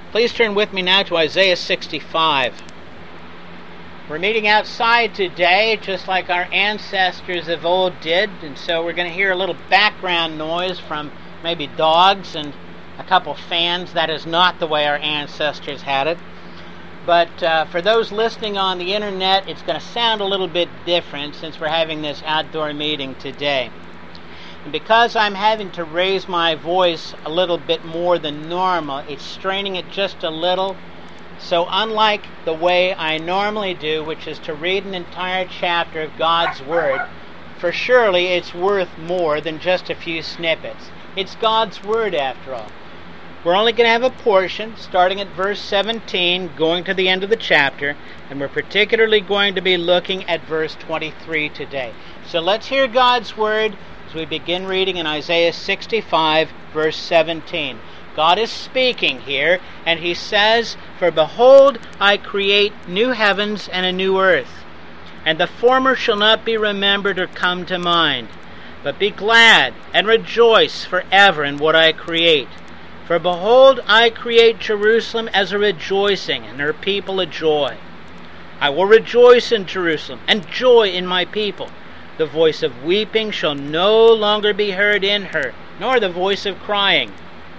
Please turn with me now to Isaiah 65. We're meeting outside today, just like our ancestors of old did, and so we're going to hear a little background noise from maybe dogs and a couple fans. That is not the way our ancestors had it. But for those listening on the internet, it's going to sound a little bit different since we're having this outdoor meeting today. And because I'm having to raise my voice a little bit more than normal, it's straining it just a little. So unlike the way I normally do, which is to read an entire chapter of God's Word, for surely it's worth more than just a few snippets. It's God's Word after all. We're only going to have a portion, starting at verse 17, going to the end of the chapter, and we're particularly going to be looking at verse 23 today. So let's hear God's Word as we begin reading in Isaiah 65, verse 17. God is speaking here, and He says, "For behold, I create new heavens and a new earth, and the former shall not be remembered or come to mind. But be glad and rejoice forever in what I create. For behold, I create Jerusalem as a rejoicing, and her people a joy. I will rejoice in Jerusalem, and joy in my people. The voice of weeping shall no longer be heard in her, nor the voice of crying.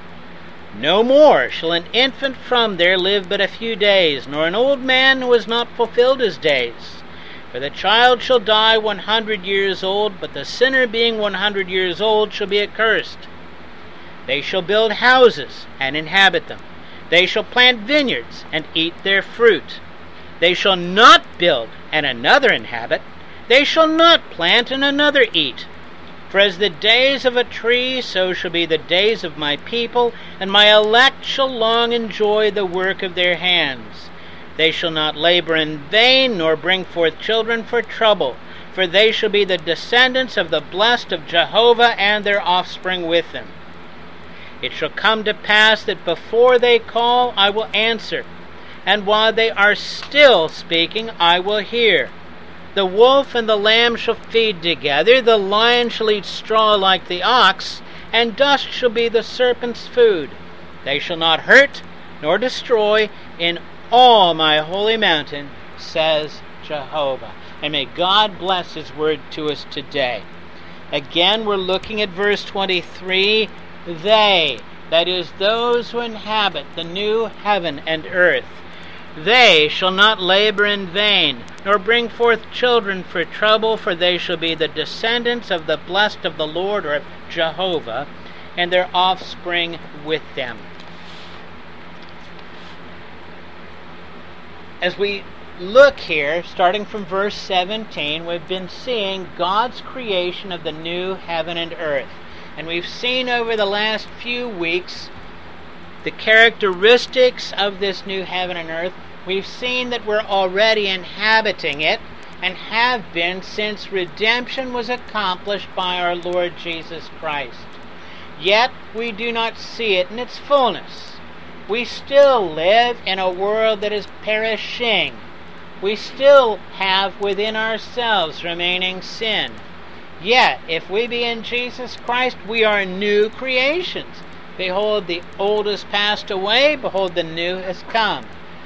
No more shall an infant from there live but a few days, nor an old man who has not fulfilled his days. For the child shall die 100 years old, but the sinner being 100 years old shall be accursed. They shall build houses and inhabit them. They shall plant vineyards and eat their fruit. They shall not build and another inhabit. They shall not plant and another eat. For as the days of a tree, so shall be the days of my people, and my elect shall long enjoy the work of their hands. They shall not labor in vain, nor bring forth children for trouble, for they shall be the descendants of the blessed of Jehovah, and their offspring with them. It shall come to pass that before they call, I will answer, and while they are still speaking, I will hear. The wolf and the lamb shall feed together, the lion shall eat straw like the ox, and dust shall be the serpent's food. They shall not hurt nor destroy in all my holy mountain, says Jehovah." And may God bless His word to us today. Again, we're looking at verse 23. They, that is, those who inhabit the new heaven and earth, they shall not labor in vain, nor bring forth children for trouble, for they shall be the descendants of the blessed of the Lord, or of Jehovah, and their offspring with them. As we look here, starting from verse 17, we've been seeing God's creation of the new heaven and earth. And we've seen over the last few weeks the characteristics of this new heaven and earth. We've seen that we're already inhabiting it, and have been since redemption was accomplished by our Lord Jesus Christ. Yet we do not see it in its fullness. We still live in a world that is perishing. We still have within ourselves remaining sin. Yet, if we be in Jesus Christ, we are new creations. Behold, the old has passed away, behold, the new has come.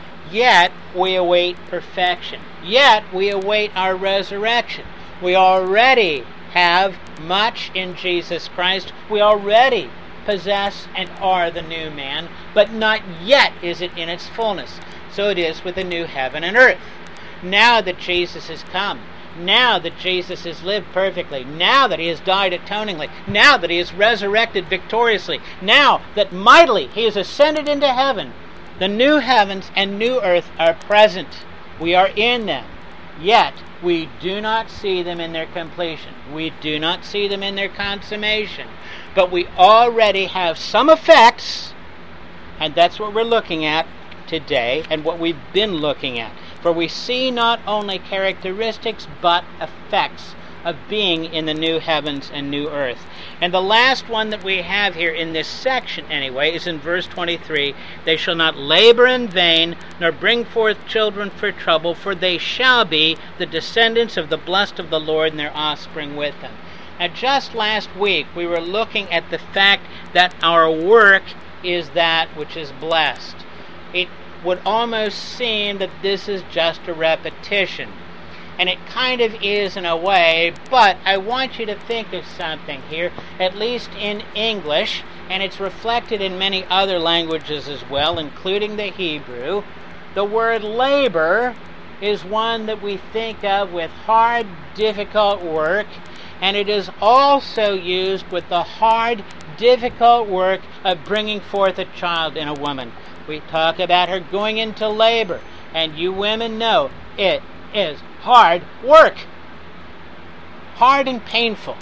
Yet we await perfection. Yet we await our resurrection. We already have much in Jesus Christ. We already possess and are the new man, but not yet is it in its fullness. So it is with the new heaven and earth. Now that Jesus has come, now that Jesus has lived perfectly, now that He has died atoningly, now that He has resurrected victoriously, now that mightily He has ascended into heaven, the new heavens and new earth are present. We are in them. Yet we do not see them in their completion. We do not see them in their consummation. But we already have some effects, and that's what we're looking at today, and what we've been looking at. For we see not only characteristics, but effects of being in the new heavens and new earth. And the last one that we have here in this section, anyway, is in verse 23. They shall not labor in vain, nor bring forth children for trouble, for they shall be the descendants of the blessed of the Lord, and their offspring with them. Now, just last week, we were looking at the fact that our work is that which is blessed. it would almost seem that this is just a repetition. And it kind of is in a way, but I want you to think of something here, at least in English, and it's reflected in many other languages as well, including the Hebrew. The word labor is one that we think of with hard, difficult work, and it is also used with the hard, difficult work of bringing forth a child in a woman. We talk about her going into labor, and you women know it is hard work. Hard and painful.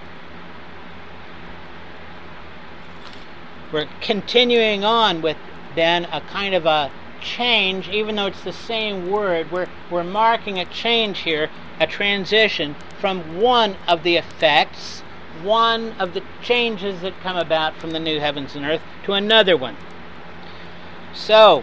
We're continuing on with then a kind of a change, even though it's the same word. We're marking a change here, a transition from one of the effects, one of the changes that come about from the new heavens and earth to another one. So,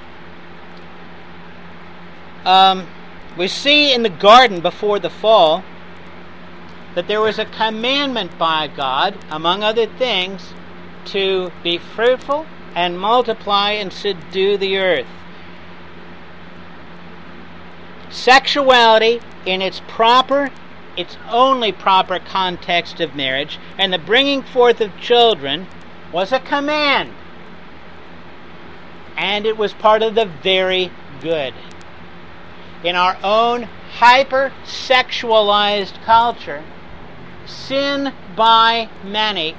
we see in the garden before the fall that there was a commandment by God, among other things, to be fruitful and multiply and subdue the earth. Sexuality in its only proper context of marriage, and the bringing forth of children was a command. And it was part of the very good. In our own hyper-sexualized culture, sex by many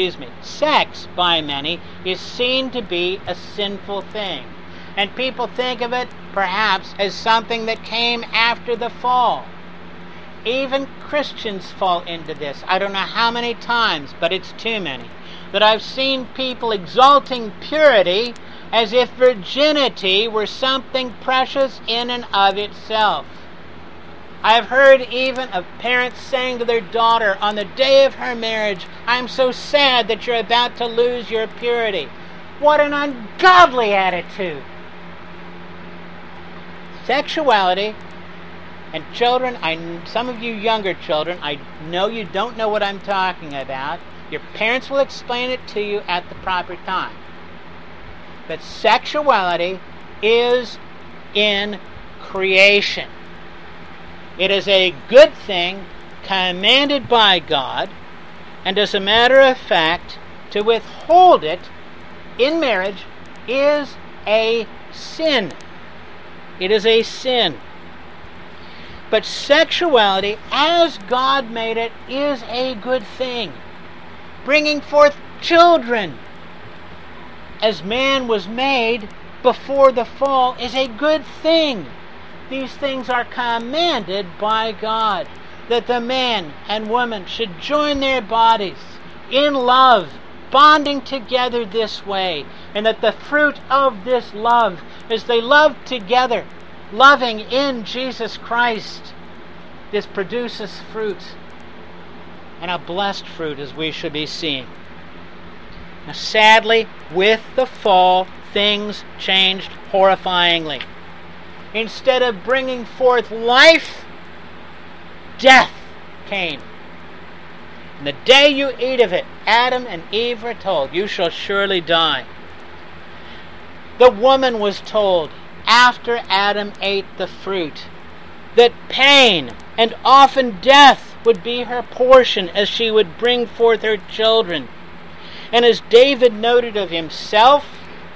is seen to be a sinful thing. And people think of it, perhaps, as something that came after the fall. Even Christians fall into this. I don't know how many times, but it's too many, that I've seen people exalting purity as if virginity were something precious in and of itself. I've heard even of parents saying to their daughter on the day of her marriage, "I'm so sad that you're about to lose your purity." What an ungodly attitude! Sexuality and children, some of you younger children, I know you don't know what I'm talking about. Your parents will explain it to you at the proper time. But sexuality is in creation. It is a good thing commanded by God, and as a matter of fact, to withhold it in marriage is a sin. It is a sin. But sexuality, as God made it, is a good thing. Bringing forth children, as man was made before the fall, is a good thing. These things are commanded by God, that the man and woman should join their bodies in love, bonding together this way, and that the fruit of this love, as they love together, loving in Jesus Christ, this produces fruit, and a blessed fruit, as we should be seeing. Now, sadly, with the fall, things changed horrifyingly. Instead of bringing forth life, death came. And the day you eat of it, Adam and Eve were told, "You shall surely die." The woman was told, after Adam ate the fruit, that pain and often death would be her portion as she would bring forth her children. And as David noted of himself,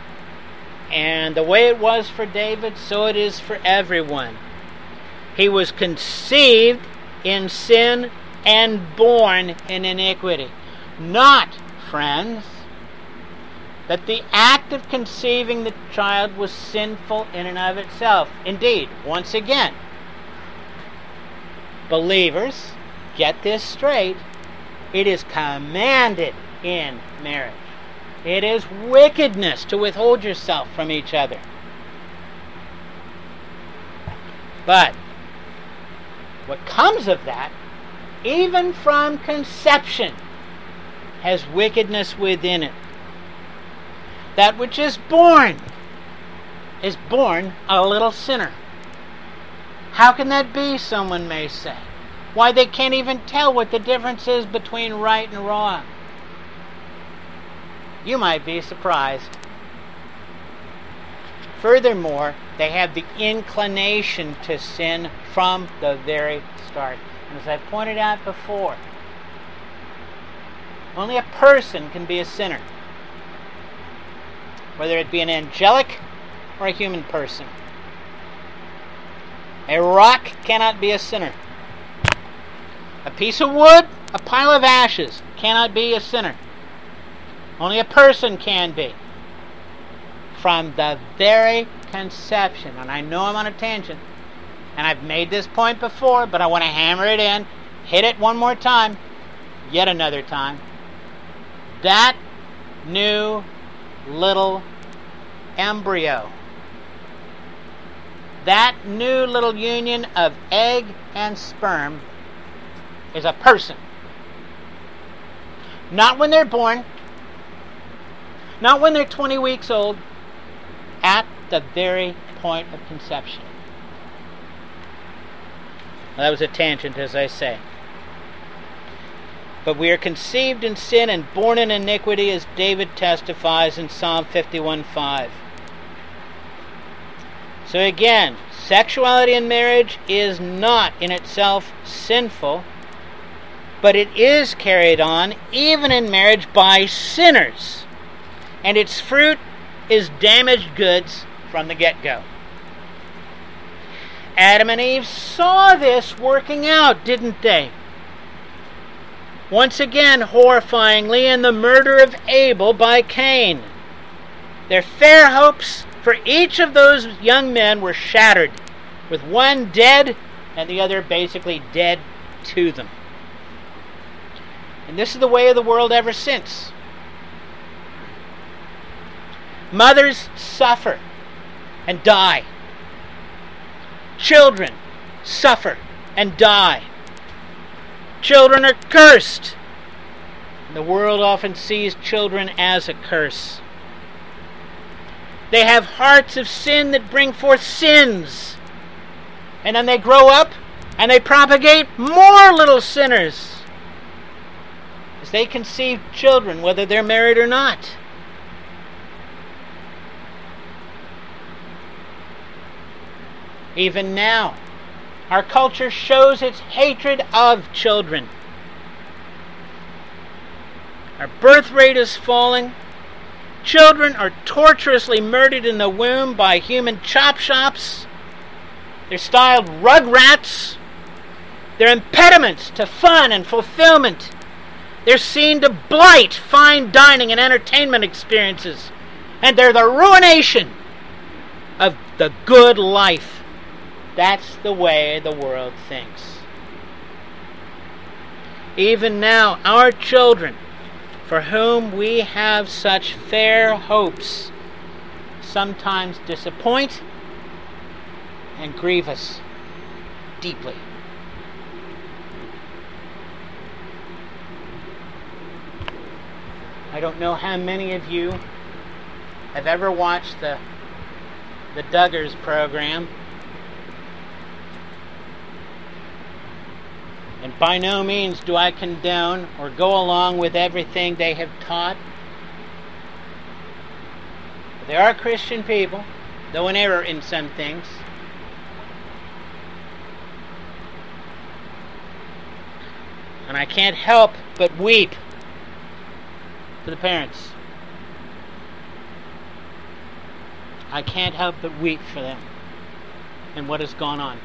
and the way it was for David, so it is for everyone. He was conceived in sin and born in iniquity. Not, friends, that the act of conceiving the child was sinful in and of itself. Indeed, once again, believers, get this straight, it is commanded in marriage. It is wickedness to withhold yourself from each other. But what comes of that, even from conception, has wickedness within it. That which is born a little sinner. How can that be, someone may say? Why, they can't even tell what the difference is between right and wrong. You might be surprised. Furthermore, they have the inclination to sin from the very start. And as I pointed out before, only a person can be a sinner, whether it be an angelic or a human person. A rock cannot be a sinner. A piece of wood, a pile of ashes cannot be a sinner. Only a person can be. From the very conception. And I know I'm on a tangent, and I've made this point before, but I want to hammer it in, hit it one more time, yet another time. That new little embryo, that new little union of egg and sperm is a person. Not when they're born, not when they're 20 weeks old, at the very point of conception. Well, that was a tangent, as I say. But we are conceived in sin and born in iniquity, as David testifies in Psalm 51:5. So again, sexuality in marriage is not in itself sinful, but it is carried on even in marriage by sinners, and its fruit is damaged goods from the get-go. Adam and Eve saw this working out, didn't they? Once again, horrifyingly, in the murder of Abel by Cain. Their fair hopes for each of those young men were shattered, with one dead and the other basically dead to them. And this is the way of the world ever since. Mothers suffer and die. Children suffer and die. Children are cursed. And the world often sees children as a curse. They have hearts of sin that bring forth sins. And then they grow up and they propagate more little sinners as they conceive children, whether they're married or not. Even now, our culture shows its hatred of children. Our birth rate is falling. Children are torturously murdered in the womb by human chop shops. They're styled rugrats. They're impediments to fun and fulfillment. They're seen to blight fine dining and entertainment experiences. And they're the ruination of the good life. That's the way the world thinks. Even now, our children, for whom we have such fair hopes, sometimes disappoint and grieve us deeply. I don't know how many of you have ever watched the Duggars program. And by no means do I condone or go along with everything they have taught. But they are Christian people, though in error in some things. And I can't help but weep for the parents. I can't help but weep for them and what has gone on.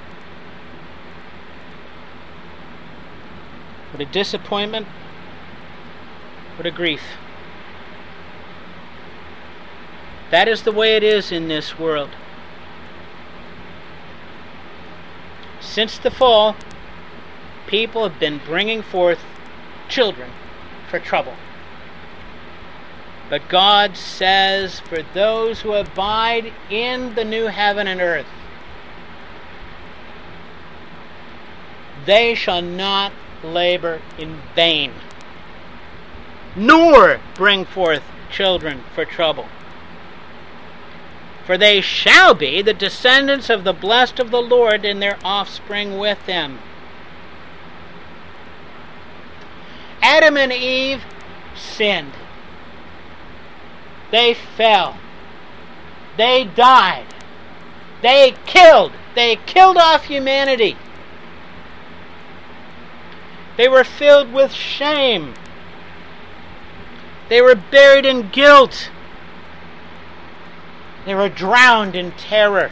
What a disappointment. What a grief. That is the way it is in this world. Since the fall, people have been bringing forth children for trouble. But God says, for those who abide in the new heaven and earth, they shall not labor in vain, nor bring forth children for trouble. For they shall be the descendants of the blessed of the Lord, and their offspring with them. Adam and Eve sinned. They fell. They died. They killed off humanity. They were filled with shame. They were buried in guilt. They were drowned in terror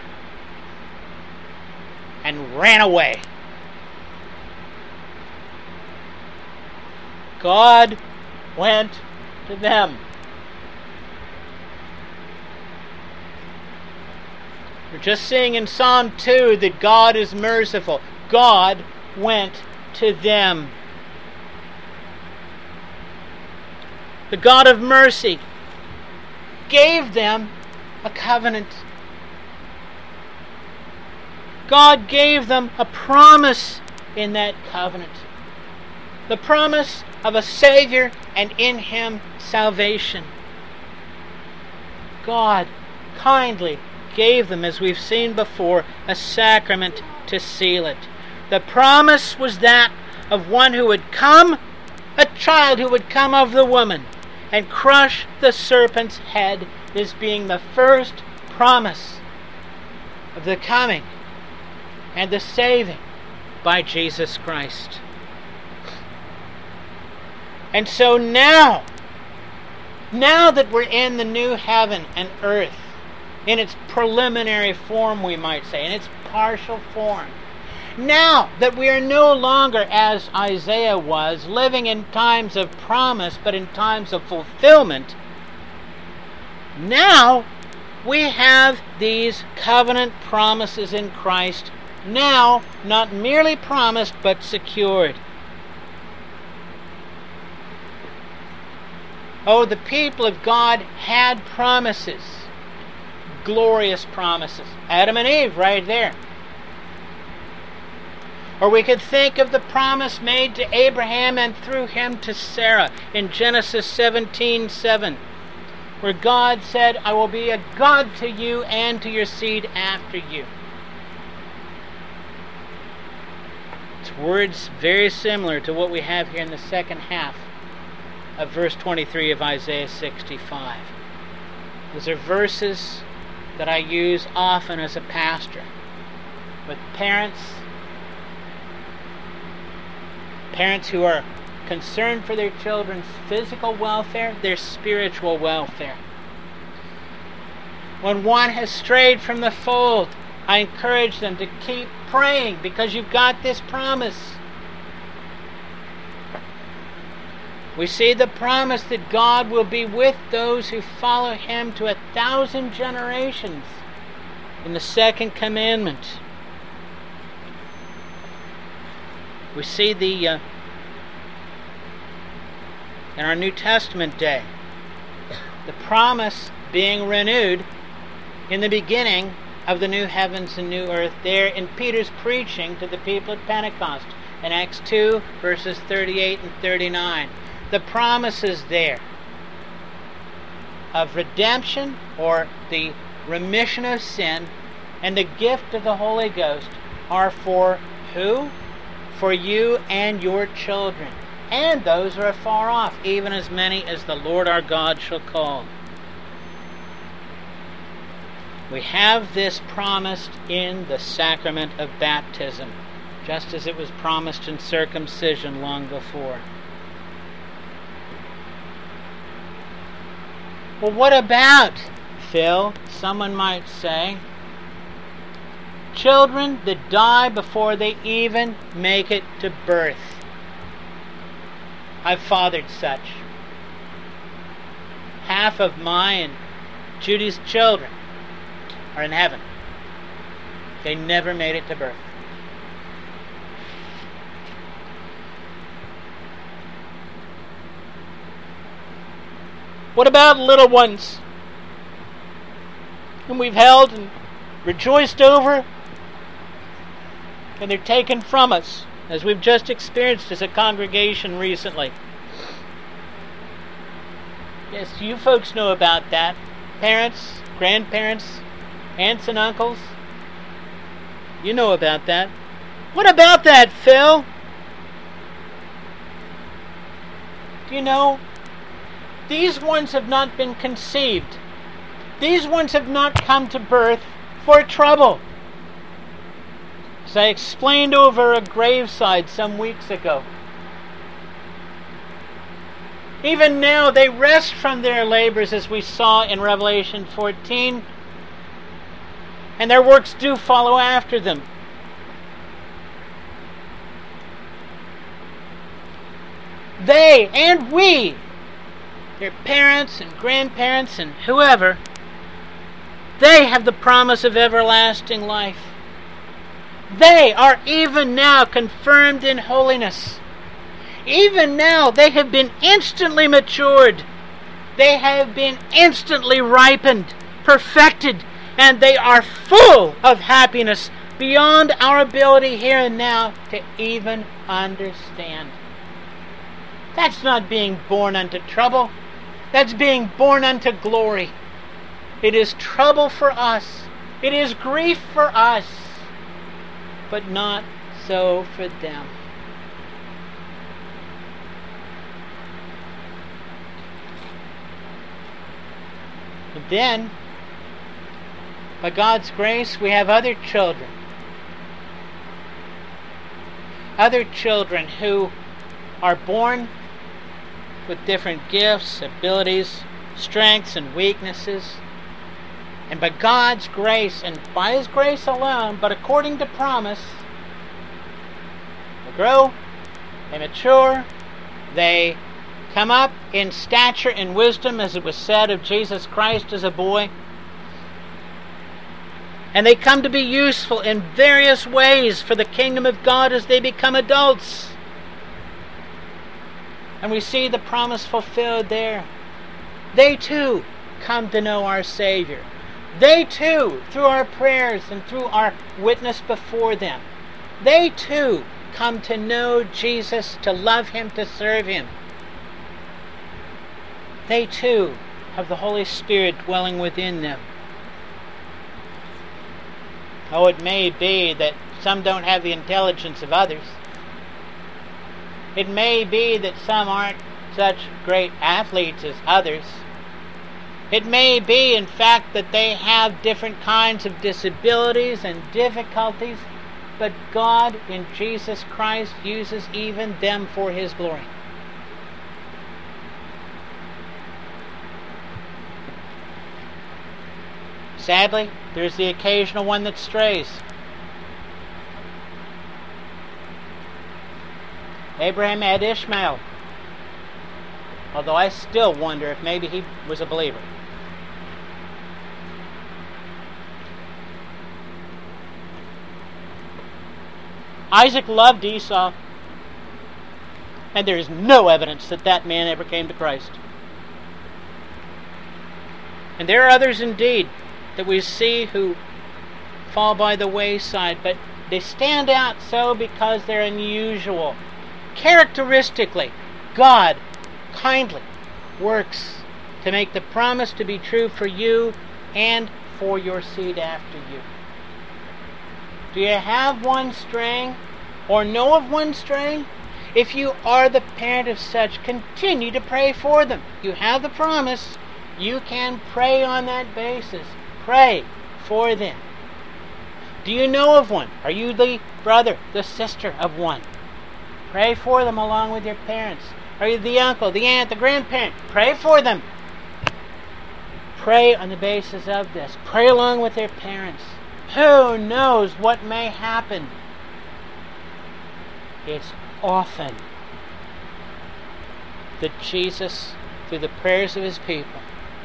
and ran away. God went to them. We're just seeing in Psalm 2 that God is merciful. God went to them. The God of mercy gave them a covenant. God gave them a promise in that covenant. The promise of a Savior and in Him salvation. God kindly gave them, as we've seen before, a sacrament to seal it. The promise was that of one who would come, a child who would come of the woman, and crush the serpent's head, this being the first promise of the coming and the saving by Jesus Christ. And so now that we're in the new heaven and earth, in its preliminary form, we might say, in its partial form, now that we are no longer, as Isaiah was, living in times of promise, but in times of fulfillment, now we have these covenant promises in Christ, now not merely promised, but secured. Oh, the people of God had promises, glorious promises. Adam and Eve, right there. Or we could think of the promise made to Abraham and through him to Sarah in Genesis 17:7, where God said, "I will be a God to you and to your seed after you." It's words very similar to what we have here in the second half of verse 23 of Isaiah 65. Those are verses that I use often as a pastor with parents who are concerned for their children's physical welfare, their spiritual welfare. When one has strayed from the fold, I encourage them to keep praying, because you've got this promise. We see the promise that God will be with those who follow Him to 1,000 generations in the second commandment. We see in our New Testament day, the promise being renewed in the beginning of the new heavens and new earth there in Peter's preaching to the people at Pentecost in Acts 2 verses 38 and 39. The promises there of redemption, or the remission of sin, and the gift of the Holy Ghost are for who? For you and your children, and those who are far off, even as many as the Lord our God shall call. We have this promised in the sacrament of baptism, just as it was promised in circumcision long before. Well, what about, Phil, someone might say, children that die before they even make it to birth? I've fathered such. Half of my and Judy's children are in heaven. They never made it to birth. What about little ones whom we've held and rejoiced over, and they're taken from us, as we've just experienced as a congregation recently? Yes, you folks know about that. Parents, grandparents, aunts and uncles. You know about that. What about that, Phil? Do you know? These ones have not been conceived. These ones have not come to birth for trouble. As I explained over a graveside some weeks ago, even now they rest from their labors, as we saw in Revelation 14, and their works do follow after them. They and we, their parents and grandparents and whoever, they have the promise of everlasting life. They are even now confirmed in holiness. Even now they have been instantly matured. They have been instantly ripened, perfected, and they are full of happiness beyond our ability here and now to even understand. That's not being born unto trouble. That's being born unto glory. It is trouble for us. It is grief for us. But not so for them. And then, by God's grace, we have other children. Other children who are born with different gifts, abilities, strengths, and weaknesses. And by God's grace, and by His grace alone, but according to promise, they grow, they mature, they come up in stature and wisdom, as it was said of Jesus Christ as a boy. And they come to be useful in various ways for the kingdom of God as they become adults. And we see the promise fulfilled there. They too come to know our Savior. They too, through our prayers and through our witness before them, they too come to know Jesus, to love Him, to serve Him. They too have the Holy Spirit dwelling within them. Oh, it may be that some don't have the intelligence of others. It may be that some aren't such great athletes as others. It may be, in fact, that they have different kinds of disabilities and difficulties, but God in Jesus Christ uses even them for His glory. Sadly, there's the occasional one that strays. Abraham had Ishmael, although I still wonder if maybe he was a believer. Isaac loved Esau, and there is no evidence that that man ever came to Christ. And there are others indeed that we see who fall by the wayside, but they stand out so because they're unusual. Characteristically, God kindly works to make the promise to be true for you and for your seed after you. Do you have one straying, or know of one straying? If you are the parent of such, continue to pray for them. You have the promise. You can pray on that basis. Pray for them. Do you know of one? Are you the brother, the sister of one? Pray for them along with your parents. Are you the uncle, the aunt, the grandparent? Pray for them. Pray on the basis of this. Pray along with their parents. Who knows what may happen? It's often that Jesus, through the prayers of His people,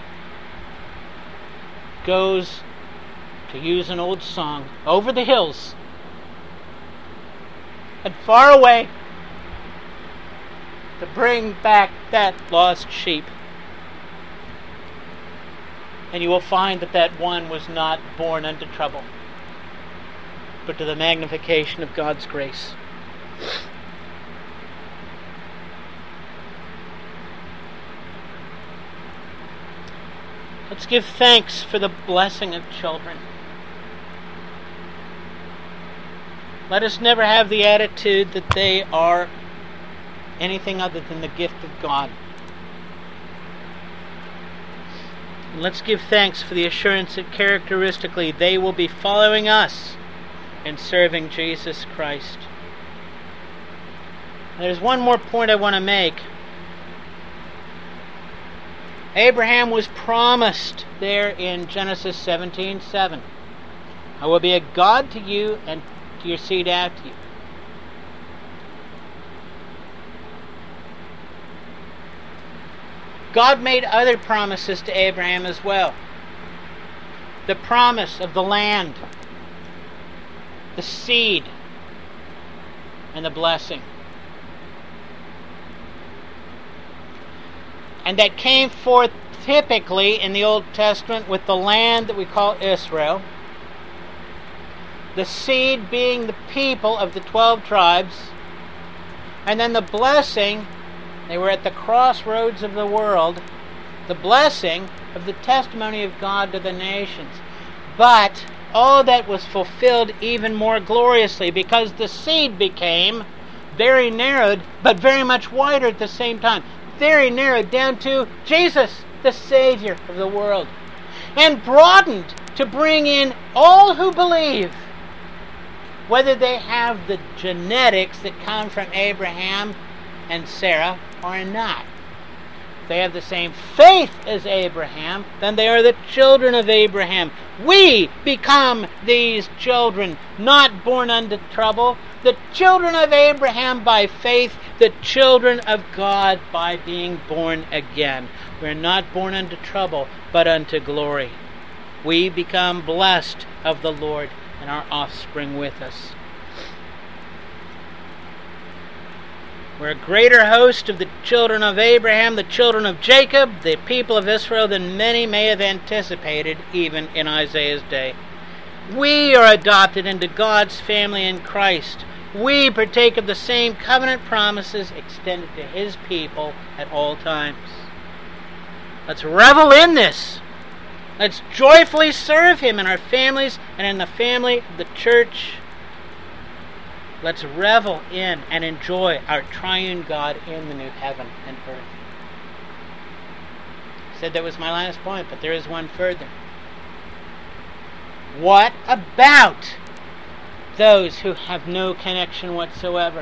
goes, to use an old song, over the hills and far away to bring back that lost sheep. And you will find that that one was not born unto trouble, but to the magnification of God's grace. Let's give thanks for the blessing of children. Let us never have the attitude that they are anything other than the gift of God. And let's give thanks for the assurance that characteristically they will be following us in serving Jesus Christ. And there's one more point I want to make. Abraham was promised there in Genesis 17:7. I will be a God to you and to your seed after you. God made other promises to Abraham as well. The promise of the land, the seed, and the blessing. And that came forth typically in the Old Testament with the land that we call Israel. The seed being the people of the 12 tribes. And then the blessing, they were at the crossroads of the world, the blessing of the testimony of God to the nations. But all that was fulfilled even more gloriously, because the seed became very narrowed, but very much wider at the same time. Very narrowed down to Jesus, the Savior of the world. And broadened to bring in all who believe, whether they have the genetics that come from Abraham and Sarah or not. If they have the same faith as Abraham, then they are the children of Abraham. We become these children, not born unto trouble, the children of Abraham by faith, the children of God by being born again. We are not born unto trouble, but unto glory. We become blessed of the Lord and our offspring with us. We're a greater host of the children of Abraham, the children of Jacob, the people of Israel, than many may have anticipated even in Isaiah's day. We are adopted into God's family in Christ. We partake of the same covenant promises extended to His people at all times. Let's revel in this. Let's joyfully serve Him in our families and in the family of the church. Let's revel in and enjoy our triune God in the new heaven and earth. I said that was my last point, but there is one further. What about those who have no connection whatsoever?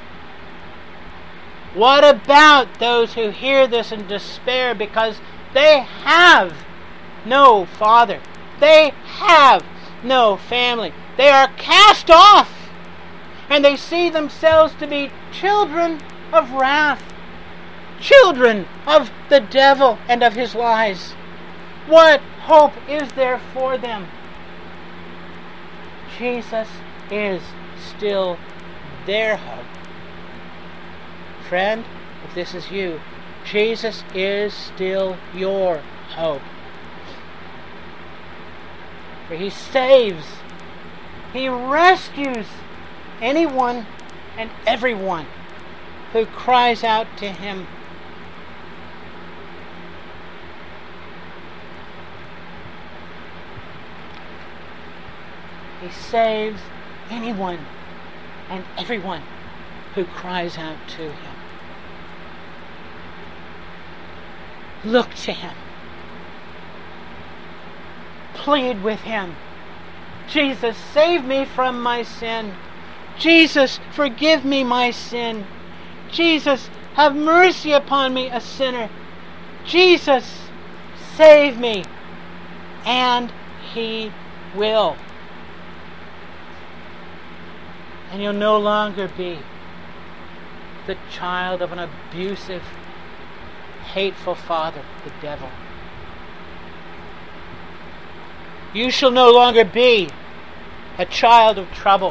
What about those who hear this in despair because they have no father? They have no family. They are cast off. And they see themselves to be children of wrath, children of the devil and of his lies. What hope is there for them? Jesus is still their hope. Friend, if this is you, Jesus is still your hope. For He saves, He rescues anyone and everyone who cries out to Him. He saves anyone and everyone who cries out to Him. Look to Him. Plead with Him. Jesus, save me from my sin. Jesus, forgive me my sin. Jesus, have mercy upon me, a sinner. Jesus, save me. And He will. And you'll no longer be the child of an abusive, hateful father, the devil. You shall no longer be a child of trouble.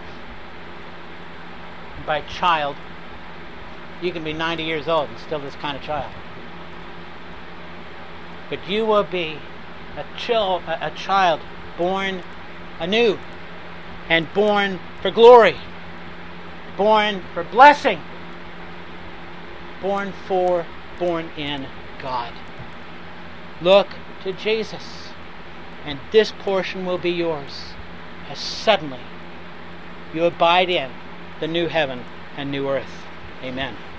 By child, you can be 90 years old and still this kind of child. But you will be a child born anew and born for glory, born for blessing, born in God. Look to Jesus, and this portion will be yours as suddenly you abide in the new heaven and new earth. Amen.